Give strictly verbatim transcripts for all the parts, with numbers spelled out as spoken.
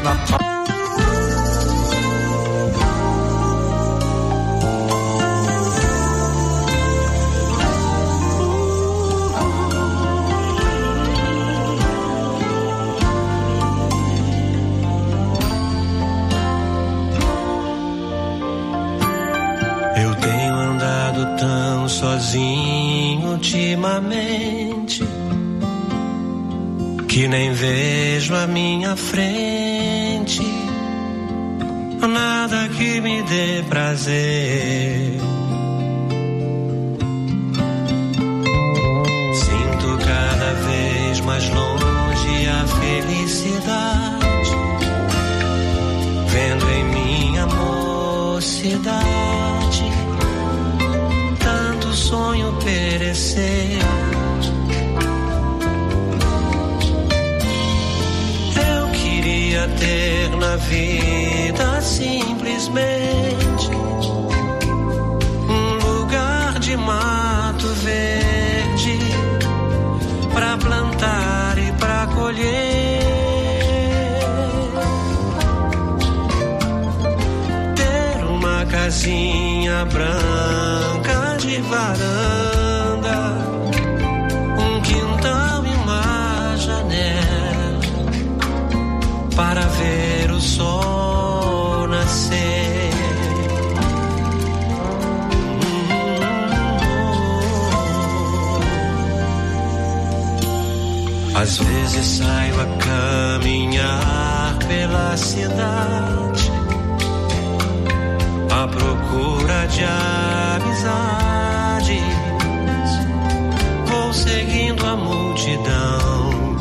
Sozinho ultimamente, que nem vejo a minha frente nada que me dê prazer. Sinto cada vez mais longe a felicidade, vendo em minha mocidade sonho perecer. Eu queria ter na vida simplesmente um lugar de mato verde pra plantar e pra colher, ter uma casinha branca de varanda, um quintal e uma janela para ver o sol nascer. Às vezes saio a caminhar pela cidade à procura de amizades, vou seguindo a multidão,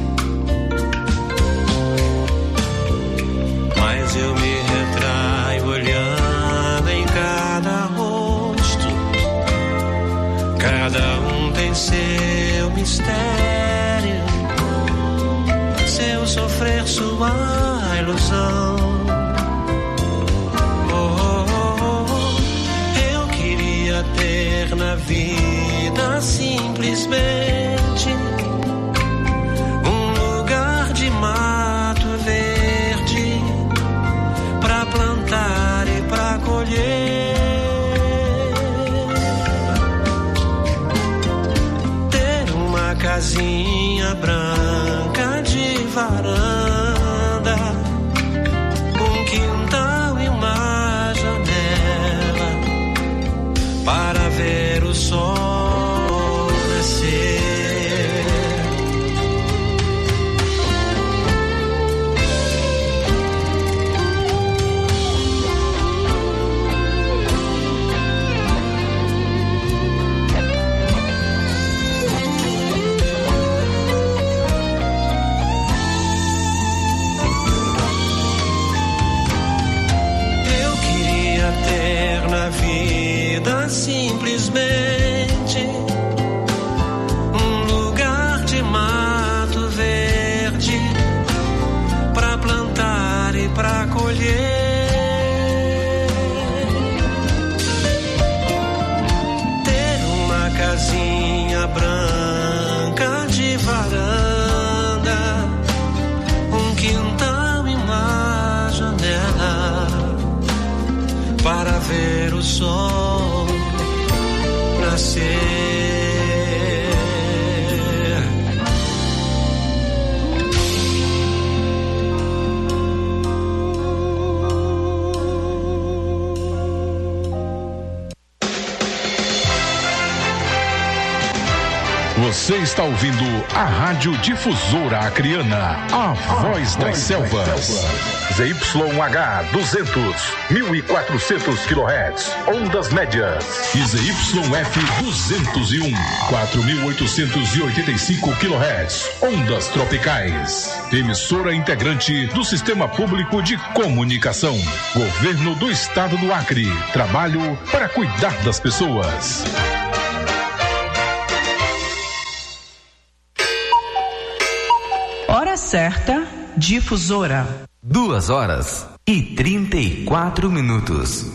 mas eu me retraio olhando em cada rosto, cada um tem seu mistério, seu sofrer, sua ilusão. Ter na vida simplesmente um lugar de mato verde pra plantar e pra colher, ter uma casinha branca de varanda, um quintal e uma janela para ver o sol nascer. Eu queria ter na vida simplesmente um lugar de mato verde pra plantar e pra colher, ter uma casinha branca de varanda, um quintal e uma janela para ver o sol nascer. Você está ouvindo a Rádio Difusora Acreana, a, a voz das selvas. Z Y H duzentos, mil e quatrocentos quilohertz, ondas médias. E Z Y F duzentos e um, quatro mil oitocentos e oitenta e cinco quilohertz, ondas tropicais. Emissora integrante do Sistema Público de Comunicação. Governo do Estado do Acre. Trabalho para cuidar das pessoas. Hora certa, Difusora. Duas horas e trinta e quatro minutos.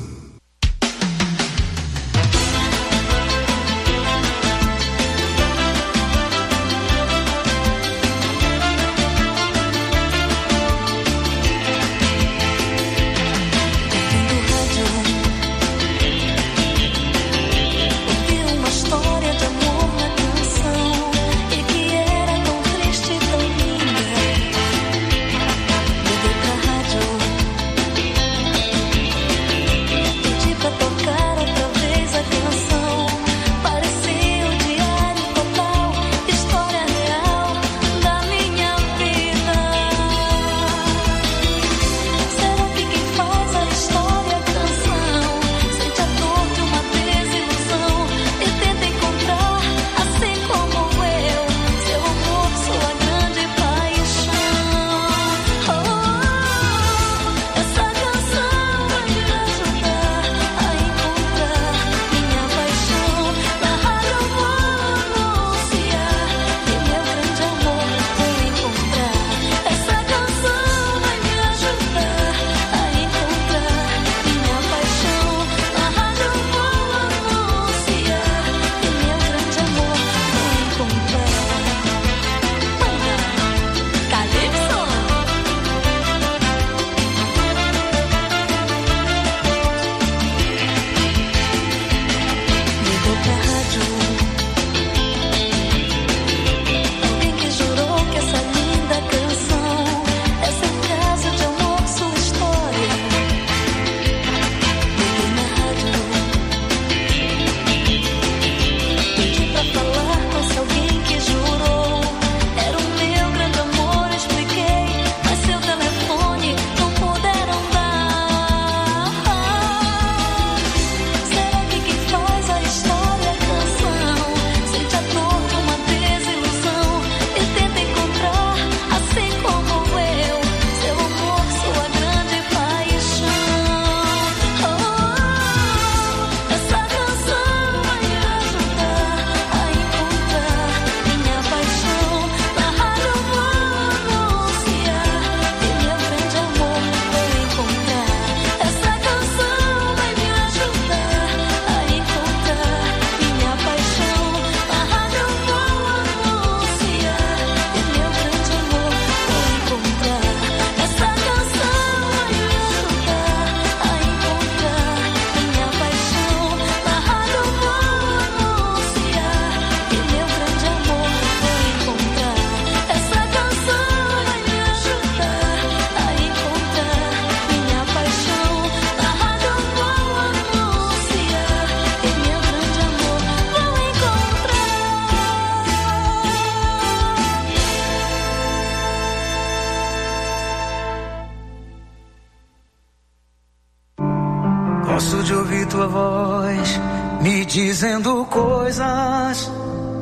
Gosto de ouvir tua voz me dizendo coisas.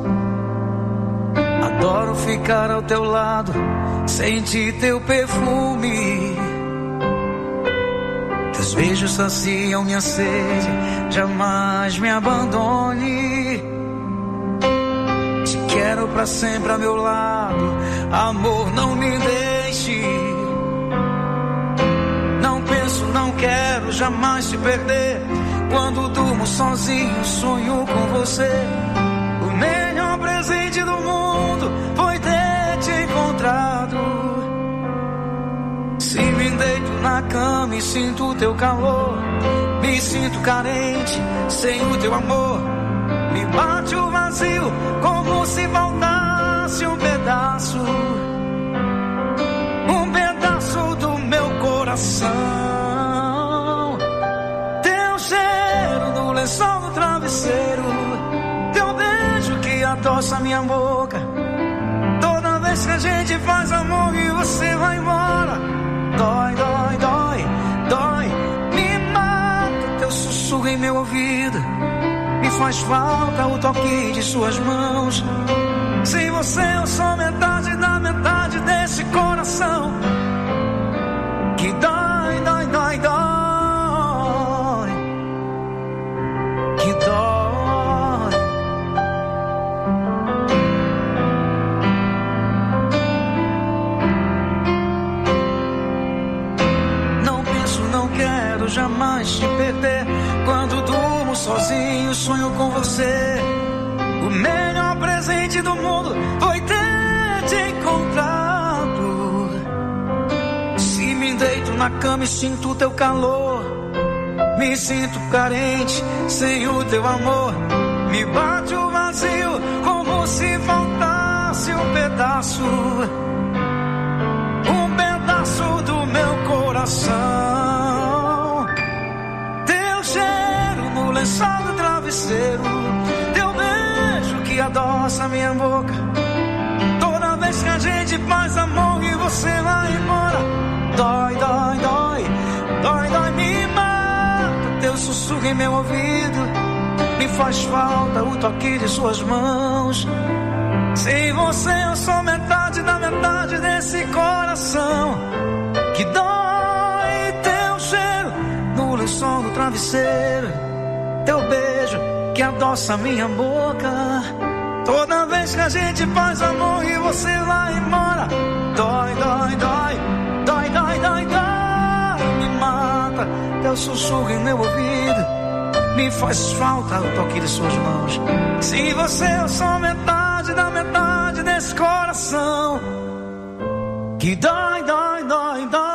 Adoro ficar ao teu lado, sentir teu perfume. Teus beijos saciam minha sede, jamais me abandone. Te quero pra sempre a meu lado, amor, não me deixe. Não penso, não quero jamais te perder. Quando durmo sozinho, sonho com você. O melhor presente do mundo foi ter te encontrado. Se me deito na cama e sinto o teu calor, me sinto carente sem o teu amor. Me bate o vazio como se faltasse um pedaço, um pedaço do meu coração. Teu cheiro no lençol do travesseiro, teu beijo que adoça minha boca. Toda vez que a gente faz amor e você vai embora, dói, dói, dói, dói, me mata. Teu sussurro em meu ouvido, me faz falta o toque de suas mãos. Sem você eu sou metade da metade desse coração que dói, dói, dói, dói, que dói. Não penso, não quero jamais te perder. Quando durmo sozinho, sonho com você. O melhor presente do mundo foi ter te encontrado. Se me deito na cama e sinto o teu calor, me sinto carente sem o teu amor. Me bate o vazio como se faltasse um pedaço, um pedaço do meu coração. Teu cheiro no lençol do travesseiro, teu beijo que adoça minha boca. Toda vez que a gente faz amor e você vai embora, dói, dói, dói, dói, dói, me mata. Teu sussurro em meu ouvido, me faz falta o toque de suas mãos. Sem você eu sou metade da metade desse coração que dói. Teu cheiro no lençol do travesseiro, teu beijo que adoça minha boca. Toda vez que a gente faz amor e você vai embora, dói, dói, dói, dói, dói, dói, dói, me mata. Teu sussurro em meu ouvido, me faz falta o toque de suas mãos. Se você eu sou metade da metade desse coração que dói, dói, dói, dói.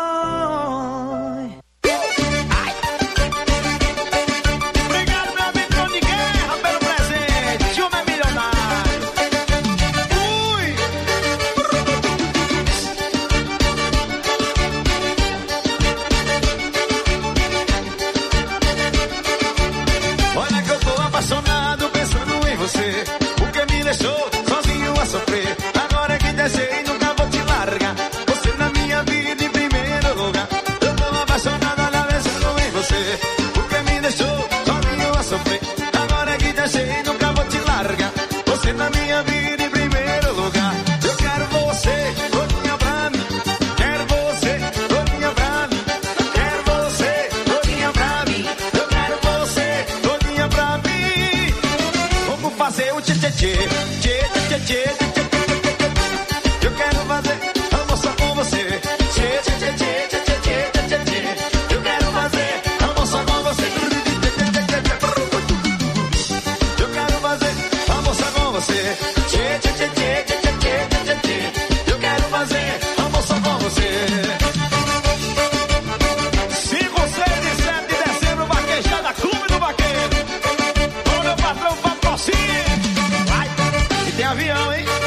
Avião, hein?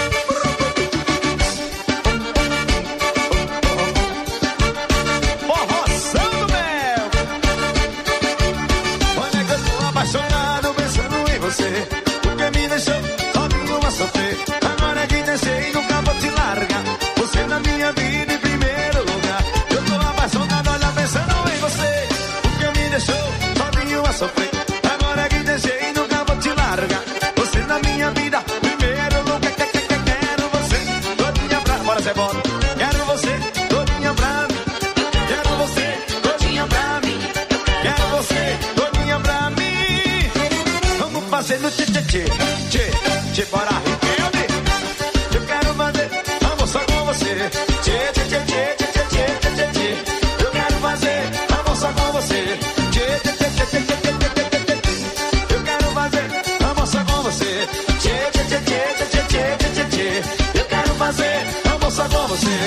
no tchê tchê tchê, tchê, tchê, bora rebelde. Eu quero fazer amor só com você. Tchê tchê tchê tchê tchê tchê tchê tchê tchê. Eu quero fazer amor só com você. Tchê tchê tchê tchê tchê tchê tchê tchê tchê. Eu quero fazer amor só com você. Tchê tchê tchê tchê tchê tchê tchê tchê tchê. Eu quero fazer amor só com você.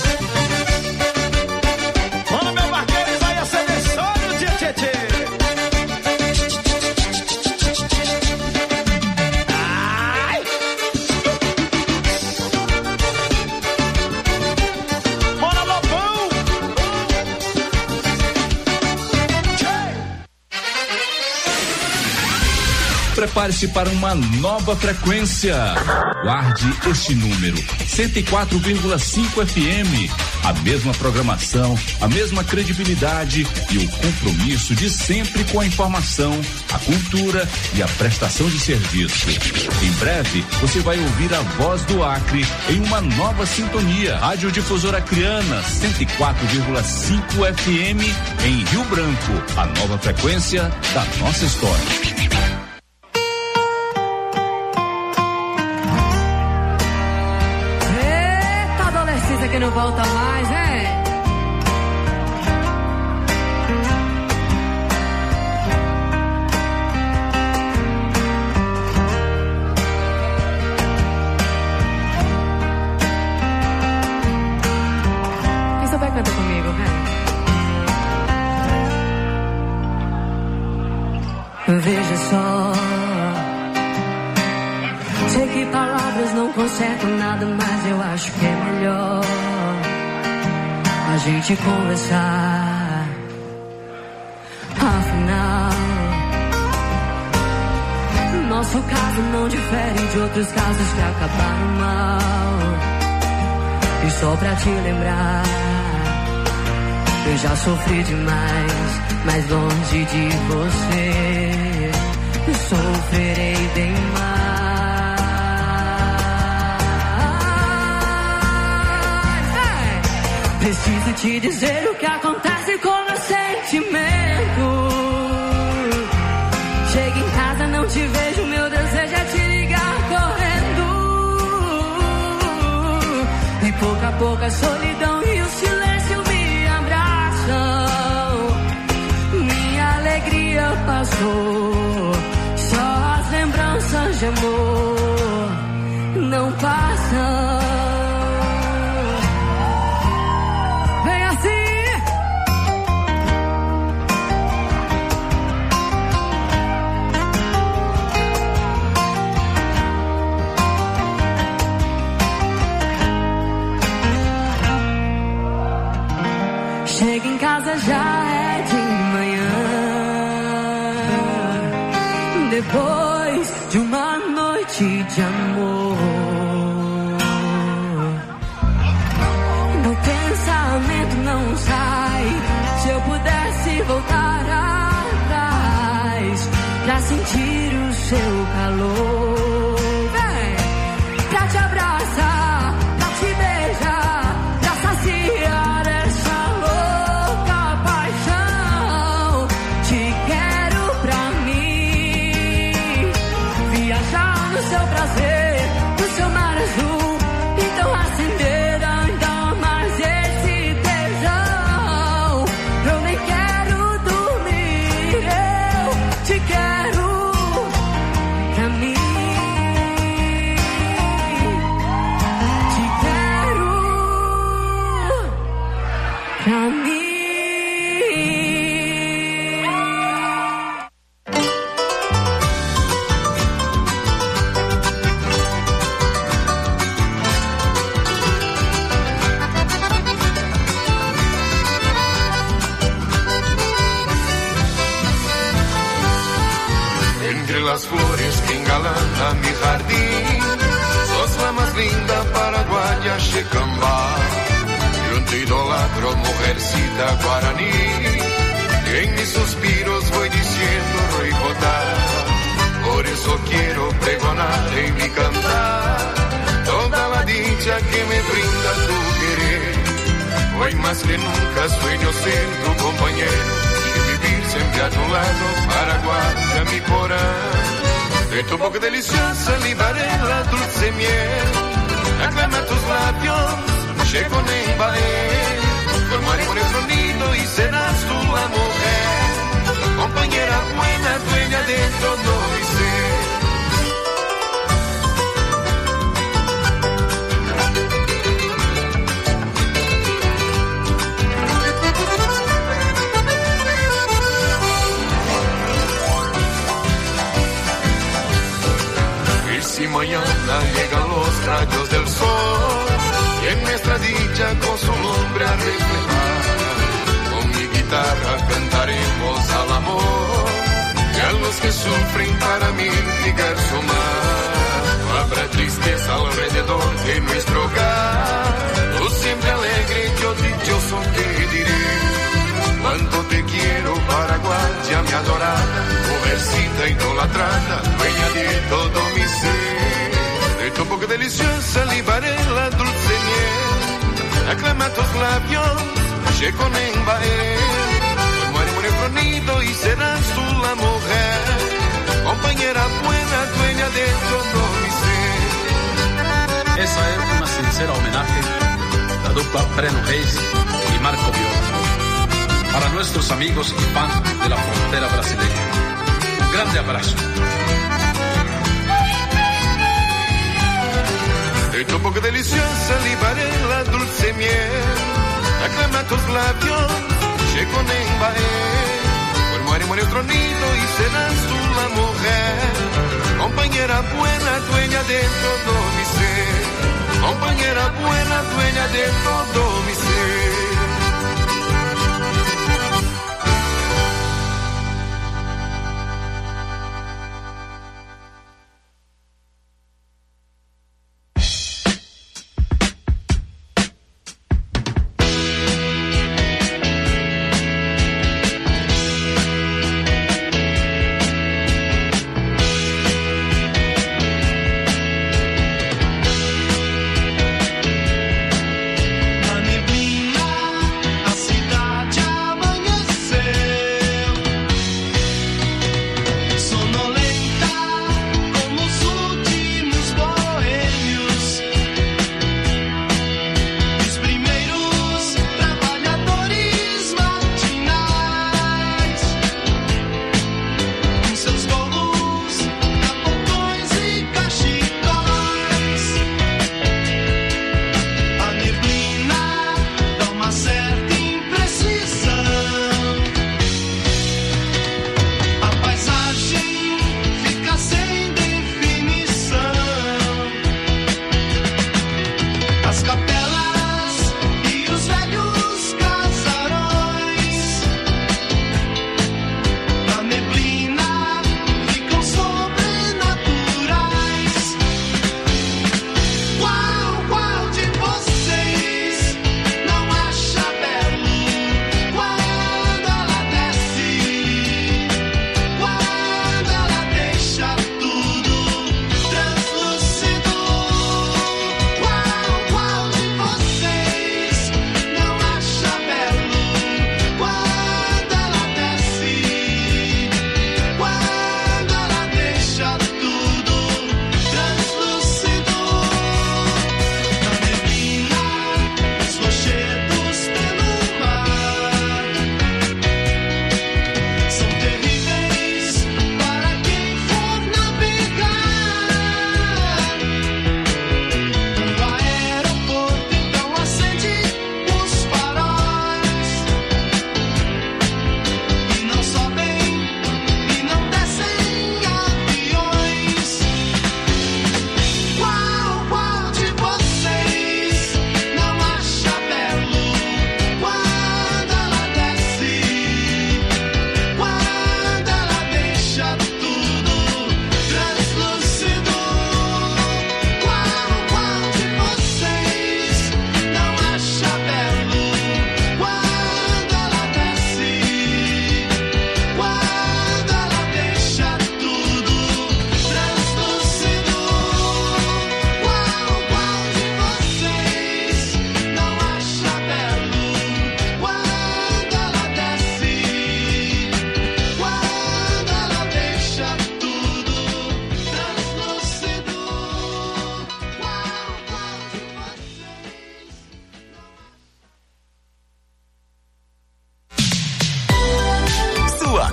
Mano, meu barqueiro, isso aí é ser sonho, tchê tchê tchê. Prepare-se para uma nova frequência. Guarde este número, cento e quatro vírgula cinco F M. A mesma programação, a mesma credibilidade e o compromisso de sempre com a informação, a cultura e a prestação de serviço. Em breve, você vai ouvir a voz do Acre em uma nova sintonia. Rádio Difusora Acreana, cento e quatro vírgula cinco F M em Rio Branco. A nova frequência da nossa história. Que não volta mais, é? Quem souber canta comigo, vem. Veja só, sei que palavras não consertam nada, mas eu acho que é melhor a gente conversar. Afinal, nosso caso não difere de outros casos que acabaram mal. E só pra te lembrar, eu já sofri demais, mas longe de você eu sofrerei bem mais. Preciso te dizer o que acontece com meu sentimento. Chego em casa, não te vejo, meu desejo é te ligar correndo. E pouco a pouco a solidão e o silêncio me abraçam. Minha alegria passou, só as lembranças de amor não passam. Chega em casa, já é de manhã, depois de uma noite de amor. Meu pensamento não sai, se eu pudesse voltar atrás pra sentir o seu calor, vem, pra te abraçar, pra te beijar, pra saciar essa louca paixão. Te quero pra mim, viajar no seu prazer, no seu mar azul, então acender ainda mais esse tesão. Eu nem quero dormir, eu te quero pra mim. Te quero pra mim. Entre las flores que engalanan mi jardín, sos la más linda paraguaya checambá. Yo te idolatro, mujercita guaraní, y en mis suspiros voy diciendo Ricotá. Por eso quiero pregonar en mi cantar toda la dicha que me brinda tu querer. Hoy más que nunca sueño ser tu compañero, siempre a tu lado, Paraguaya, mi corazón. de tu boca deliciosa liberé la dulce miel. Aclama tus labios, llego en ballet. Formaremos nuestro nido y serás tú la mujer, compañera buena, dueña de todo mi ser. Y si mañana llegan los rayos del sol y en nuestra dicha con su lumbre a reflejar, con mi guitarra cantaremos al amor y a los que sufren para mí llegar su mar. Habrá tristeza alrededor de nuestro hogar, tú siempre alegre, yo dichoso te diré cuánto te quiero, Paraguaya mi adorada, mujercita idolatrada, dueña de todo mi ser. De tu boca deliciosa liberé la dulce miel, aclama tus labios, llego en baile. Formaremos nuestro nido y serás tú la mujer, compañera buena, dueña de todo mi ser. Esa es una sincera homenaje a la dupla Breno Reis y Marco Viola, para nuestros amigos y fans de la frontera brasileña. Un grande abrazo. De tu boca deliciosa liberé la dulce miel, aclama tus labios, llego en baile. Formaremos nuestro nido y serás tú la mujer, compañera buena, dueña de todo mi ser, compañera buena, dueña de todo mi ser. Na neblina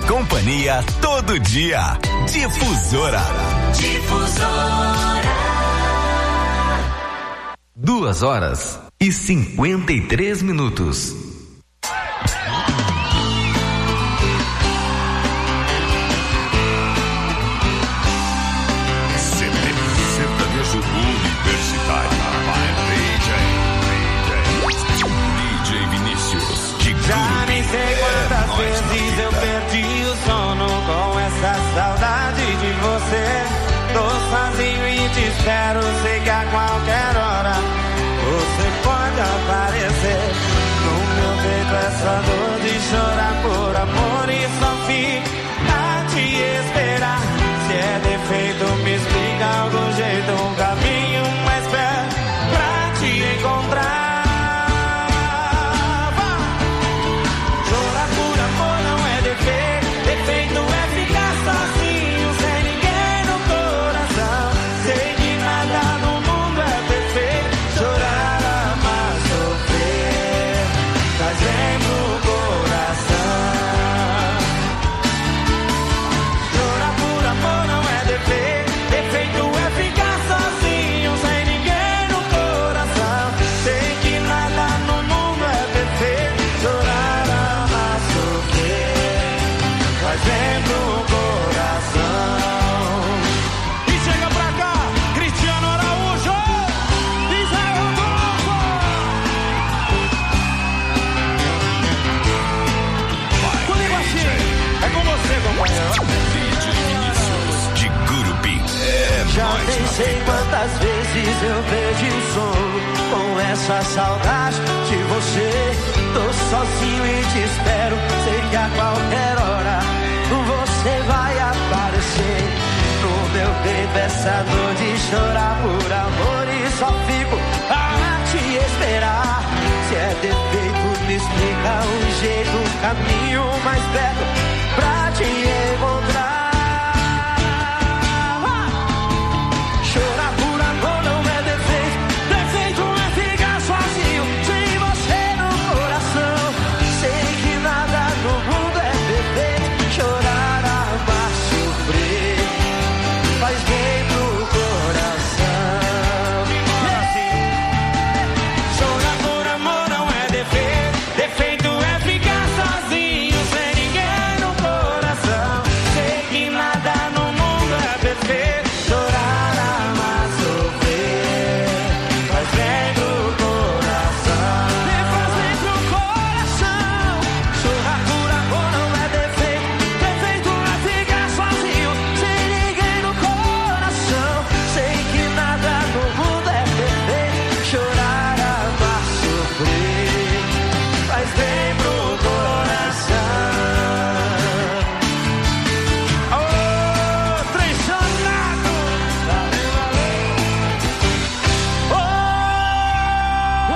companhia todo dia. Difusora. Difusora. Duas horas e cinquenta e três minutos. Sertanejo Universitário. D J Vinícius de Já nem sei quantas vezes eu perdi o sono com essa saudade de você. Tô sozinho e te espero, sei que a qualquer hora você pode aparecer. No meu peito essa dor de chorar por amor e só fico a te esperar. Se é defeito me explica algum jeito, um caminho mais perto pra te encontrar. Chorar por amor não é defeito, defeito é ficar sozinho sem ninguém no coração. Sei que nada no mundo é perfeito, chorar, amar, sofrer, faz bem pro coração. Chorar por amor não é defeito, defeito é ficar sozinho sem ninguém no coração. Sei que nada no mundo é perfeito, chorar, amar, sofrer, faz bem pro coração. E chega pra cá, Cristiano Araújo, Israel Toco. Comigo assim, é com você, companheiro. D J Vinícius de Gurupi. É Já nóis, nem meu sei filho. quantas vezes eu perdi o sono com essa saudade de você. Tô sozinho e te espero, sei que a qualquer hora você vai aparecer. No meu peito essa dor de chorar por amor e só fico a te esperar. Se é defeito me explica um jeito, um caminho mais perto pra te encontrar. Chorar por amor não é defeito, defeito é ficar sozinho sem você no coração. Sei que nada no mundo é perfeito, chorar, amar, sofrer, faz bem pro coração. Chorar por amor não é defeito, defeito é ficar sozinho sem ninguém no coração. Sei que nada no mundo é perfeito, chorar, amar, sofrer, faz bem pro coração. Faz bem pro coração. Chorar por amor não é defeito, defeito é ficar sozinho sem ninguém no coração. Sei que nada no mundo é perfeito, chorar, amar, sofrer, faz bem pro coração. Ô, traicionado! Valeu, valeu! Ô, ô,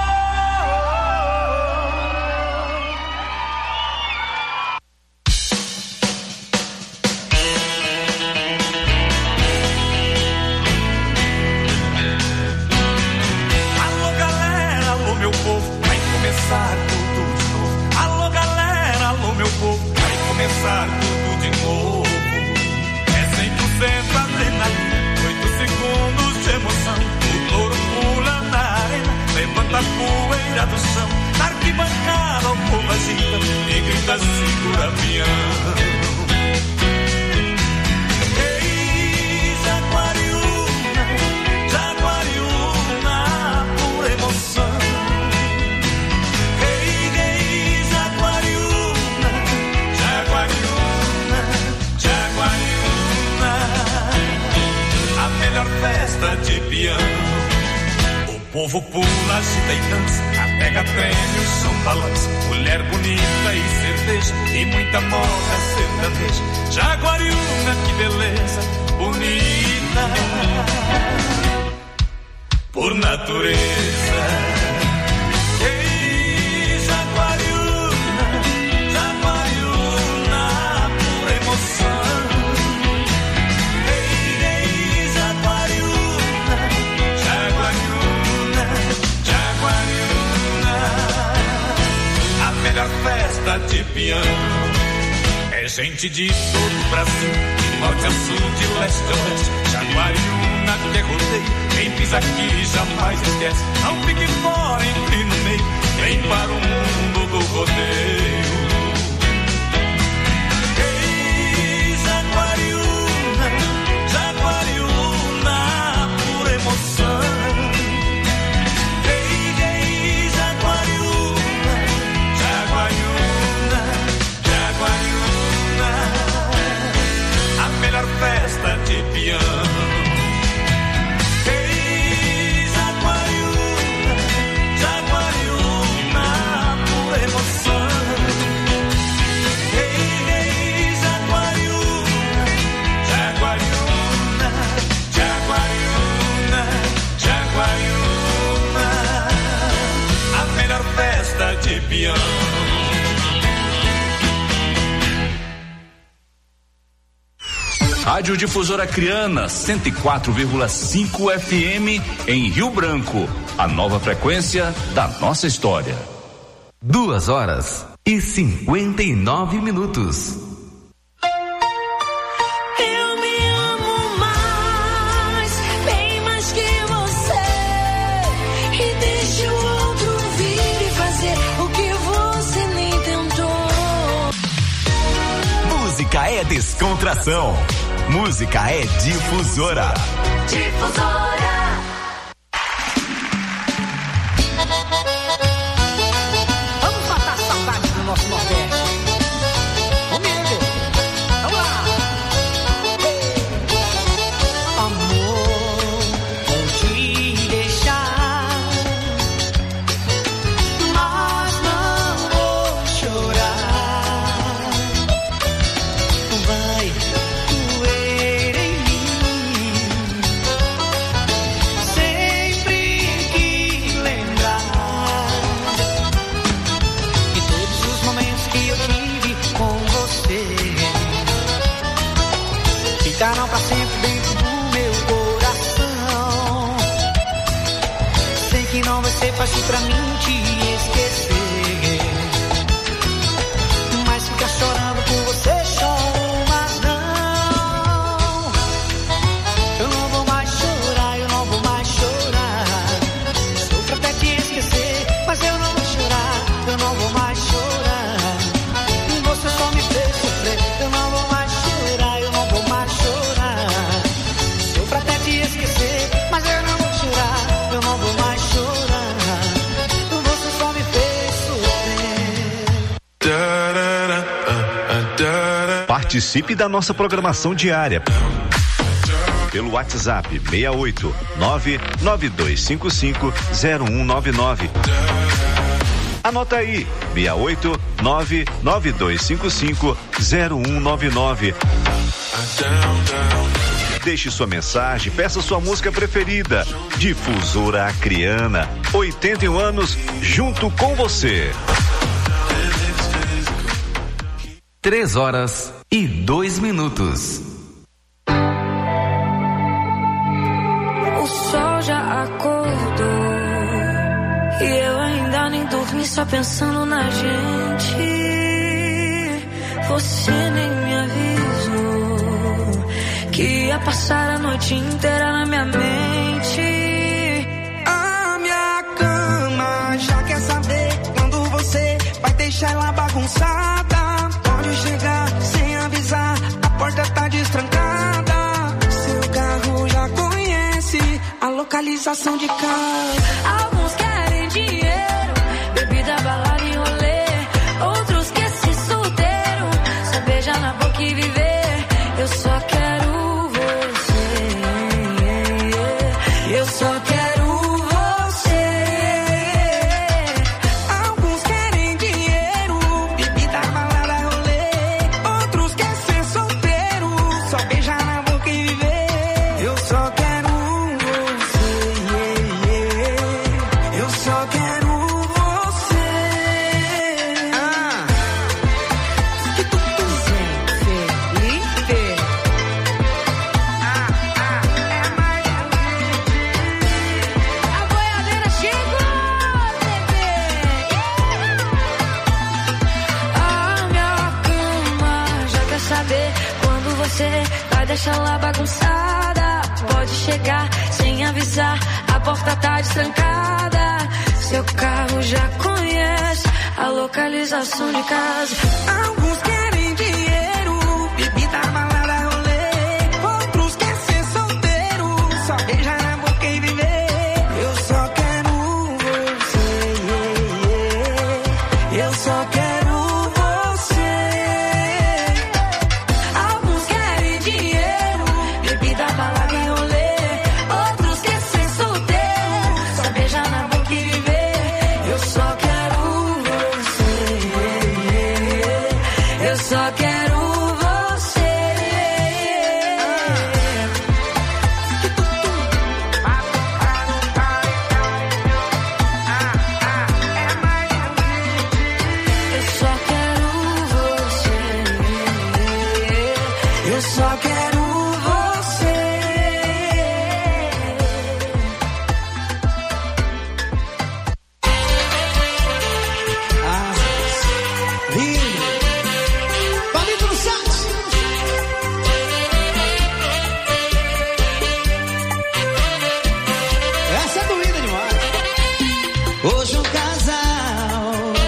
Alô, galera, alô, meu povo, vai começar tudo de novo. Alô, galera, alô, meu povo, vai começar tudo de novo. É cem por cento adrenalina, oito segundos de emoção. O touro pula na arena, levanta a poeira do chão. Na arquibancada o povo agita e grita, segura avião. Ei, Jaguariúna, Jaguariúna, por emoção. Ei, ei, Jaguariúna, Jaguariúna, Jaguariúna, a melhor festa de peão. O povo pula, agita e dança, pega prêmio, são balança. Mulher bonita e cerveja, e muita moda sertaneja. Jaguariúna, que beleza, bonita por natureza. Ei, Jaguariúna, Jaguariúna, por emoção. Ei, ei, Jaguariúna, Jaguariúna, Jaguariúna, a melhor festa de peão. É É gente de todo o Brasil, de norte a sul, de leste a oeste. Jaguariúna que é rodeio, quem pisa aqui jamais esquece. Não fique fora, entre no meio, vem para o mundo do rodeio. Ei, Jaguariúna, Jaguariúna, por emoção. Festa de peão. Ei, Jaguariúna, Jaguariúna, por emoção. Ei, ei, Jaguariúna, Jaguariúna, Jaguariúna, Jaguariúna, a melhor festa de peão. Rádio Difusora Acreana, cento e quatro vírgula cinco F M em Rio Branco. A nova frequência da nossa história. Duas horas e cinquenta e nove minutos. Eu me amo mais, bem mais que você. E deixa o outro vir e fazer o que você nem tentou. Música é descontração. Música é Difusora. Difusora. Vamos matar a saudade do nosso Nordeste. Comigo. Vamos lá. Amor, vou te deixar, mas não vou chorar. Vai doer em mim, sempre que lembrar de todos os momentos que eu tive com você. Ficaram pra sempre dentro do meu coração. Sei que não vai ser fácil pra mim te esquecer, mas ficar chorando por você choro, mas não. Eu não vou mais chorar, eu não vou mais chorar. Sofro até te esquecer, mas eu não vou chorar, eu não vou mais chorar. Você só me fez sofrer, eu não vou mais chorar, eu não vou mais chorar. Sofro até te esquecer, mas eu não vou chorar, eu não vou mais chorar. Você só me fez sofrer. Participe da nossa programação diária pelo WhatsApp seis oito nove nove dois cinco cinco zero um nove nove. Anota aí, seis oito nove nove dois cinco cinco zero um nove nove. Deixe sua mensagem, peça sua música preferida. Difusora Acreana, oitenta e um anos junto com você. Três horas e dois minutos. O sol já acordou e eu ainda nem dormi, só pensando na gente. Você nem me avisou que ia passar a noite inteira na minha mente. A minha cama já quer saber quando você vai deixar ela bagunçada. Pode chegar sem avisar, a porta tá destrancada. Seu carro já conhece a localização de casa. Alguns querem dinheiro, bebida, balada e rolê. Outros querem ser solteiro, só beijar na boca e viver. Eu só quero você, eu só quero você. Alguns querem dinheiro, bebida, balada, rolê. Outros querem ser solteiro, só beijar na boca e viver. Eu só quero você, eu você vai deixar lá bagunçada. Pode chegar sem avisar, a porta tá destrancada. Seu carro já conhece a localização de casa. Alguns querem dinheiro, bebida, balada, rolê. Outros querem ser solteiro, só beijar na boca e viver. Eu só quero você, eu só quero você. Alguns querem dinheiro, bebida, balada e rolê. Outros querem ser solteiro, só beijar na boca e viver. Eu só quero eu só quero você. Eu só quero você. Eu só quero você. Ah, lindo. Hoje um casal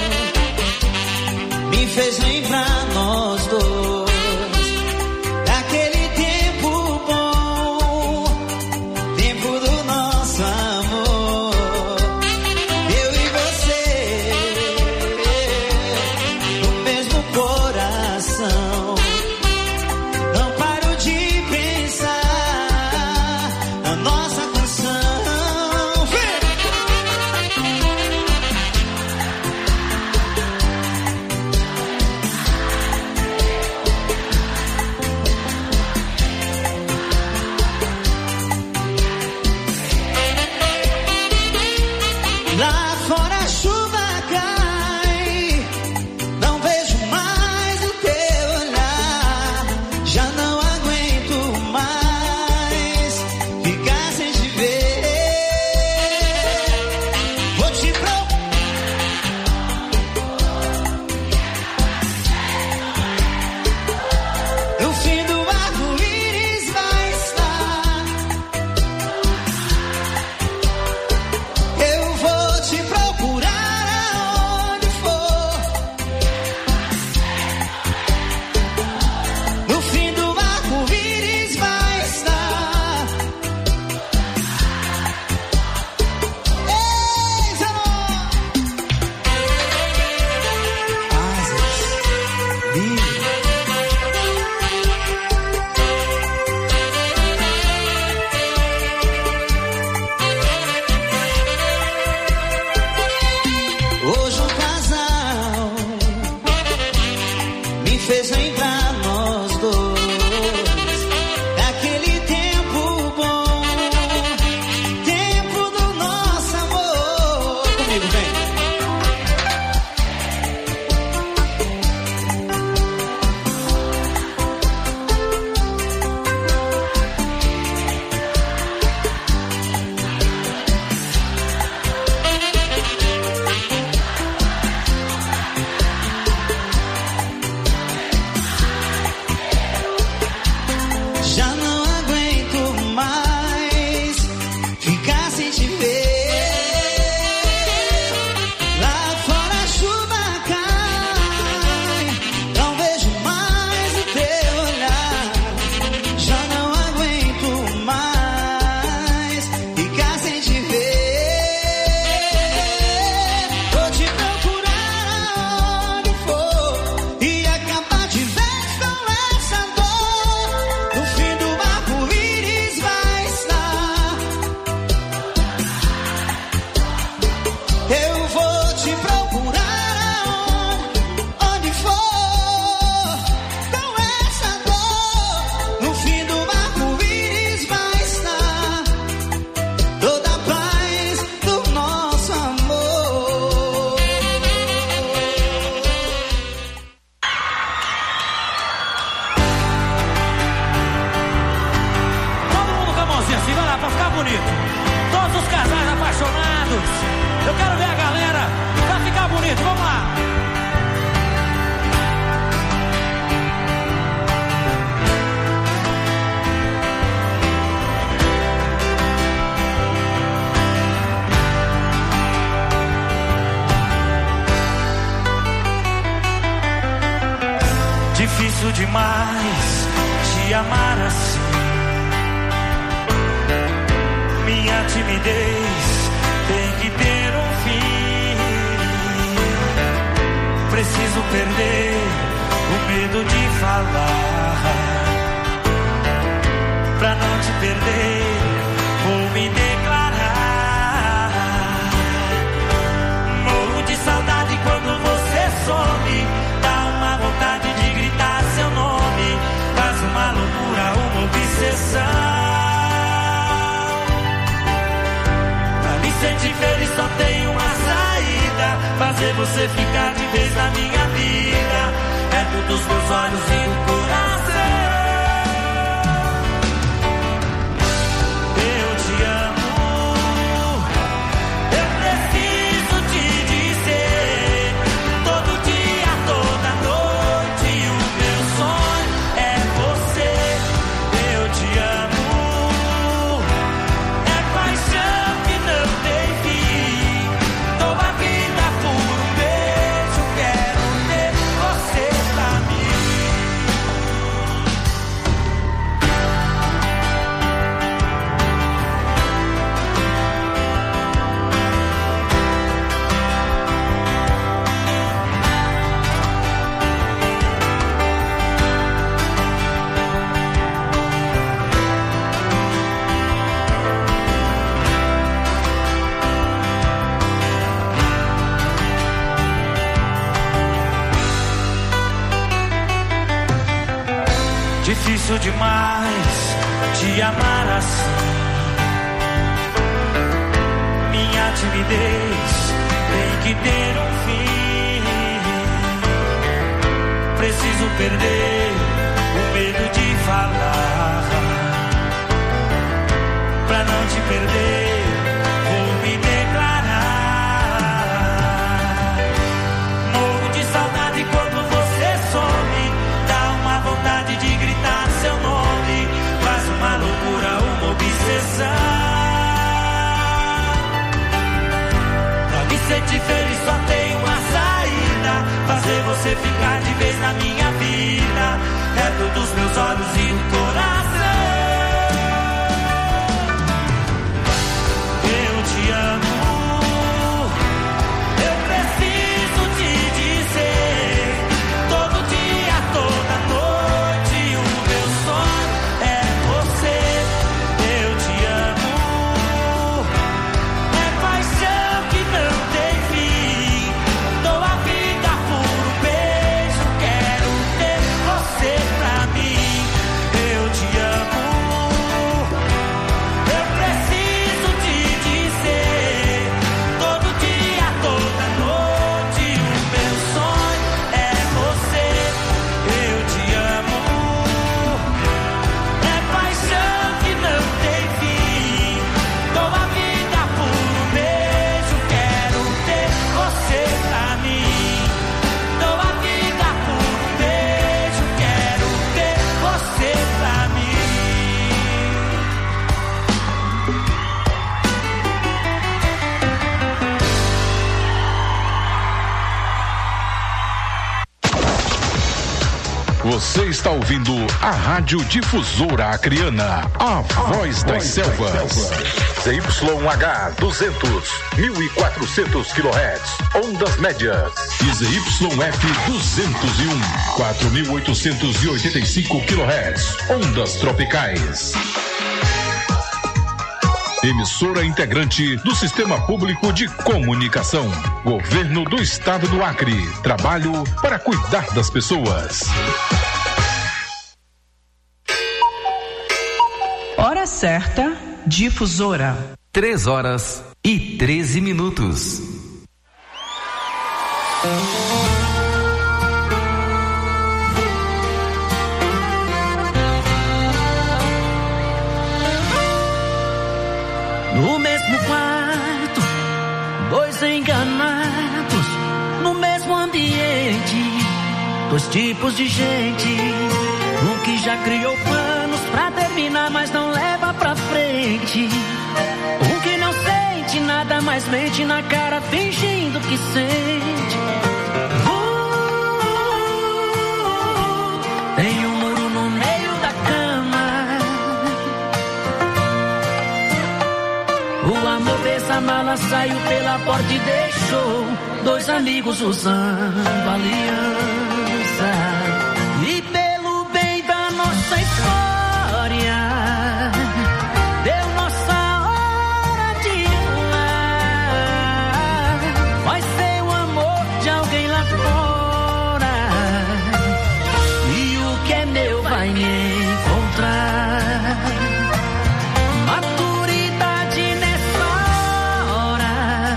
me fez lembrar nós dois daquele tempo bom, tempo do nosso amor. Eu e você, no mesmo coração. Não paro de pensar na nossa canção. Lá fora a chuva cai, não vejo mais o teu olhar. Já não aguento mais ficar sem te ver. Vou te provar. No fim do arco-íris vai estar. Eu vou te procurar aonde for. No fim do arco-íris vai estar. Ei, amor! Asas, livre. Hoje um casal me fez lembrar nós dois daquele tempo bom, tempo do nosso amor. Comigo, vem. Difícil demais te amar assim. Minha timidez tem que ter um fim. Preciso perder o medo de falar. Pra não te perder, vou me declarar. Morro de saudade quando você some. Dá uma vontade de gritar seu nome. Faz uma loucura, uma obsessão. Pra me sentir feliz só tem uma saída. Fazer você ficar de vez na minha vida. Perto dos meus olhos e o coração. Difícil demais te amar assim. Minha timidez tem que ter um fim. Preciso perder o medo de falar. Pra não te perder, vou me declarar. Morro de saudade quando você some. Dá uma vontade de gritar seu nome. Faz uma loucura, uma obsessão. Pra me sentir feliz só tem uma saída. Fazer você ficar de vez na minha vida. Perto dos meus olhos e o coração. Eu te amo. Eu preciso te dizer. Todo dia, toda noite, o meu sonho é você. Eu te amo. É paixão que não tem fim. Dou a vida por um beijo. Quero ter você pra mim. Eu te amo. Eu preciso te dizer. Todo dia, toda noite, o meu sonho é você. Eu te amo. É paixão que não tem fim. Dou a vida por um beijo. Quero ter você pra mim. Dou a vida por um beijo. Quero ter você pra mim. Você está ouvindo a Rádio Difusora Acreana, a voz das selvas. Z Y H duzentos, mil e quatrocentos quilohertz, ondas médias. E Z Y F duzentos e um, quatro mil oitocentos e oitenta e cinco quilohertz, ondas tropicais. Emissora integrante do Sistema Público de Comunicação. Governo do Estado do Acre. Trabalho para cuidar das pessoas. Hora certa, Difusora. Três horas e treze minutos. No mesmo quarto, dois enganados. No mesmo ambiente, dois tipos de gente. Um que já criou planos pra terminar, mas não leva pra frente. Um que não sente nada, mas mente na cara, fingindo que sente. Uh, Tem um muro no meio da cama. O amor fez a mala, saiu pela porta e deixou dois amigos usando aliança. E pelo bem da nossa história, deu nossa hora de amar. Vai ser o amor de alguém lá fora, e o que é meu vai me encontrar. Maturidade nessa hora,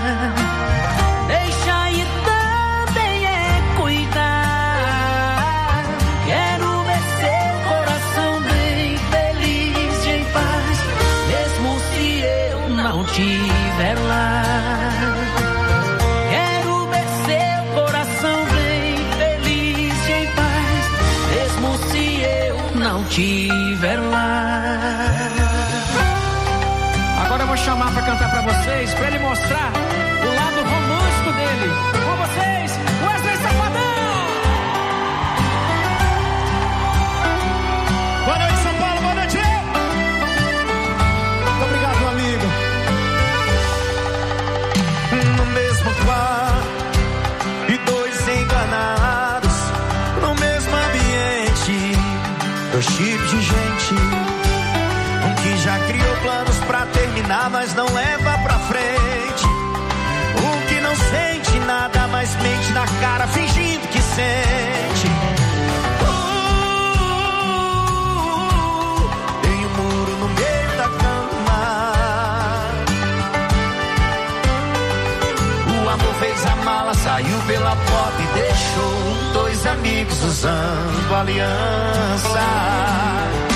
deixa ir também é cuidar. Quero ver seu coração bem feliz e em paz, mesmo se eu não estiver lá. Quero ver seu coração bem feliz e em paz, mesmo se eu não estiver lá. Agora eu vou chamar pra cantar pra vocês, pra ele mostrar o lado romântico dele. Com vocês, Wesley Safadão! Boa noite, São Paulo, boa noite! Muito obrigado, meu amigo. No mesmo quarto e dois enganados, no mesmo ambiente, dois tipos de gente. Um que já criou planos pra terminar, mas não leva pra frente. Um que não sente nada, mas mente na cara, fingindo que sente. Uh, tem um muro no meio da cama. O amor fez a mala, saiu pela porta e deixou dois amigos usando aliança.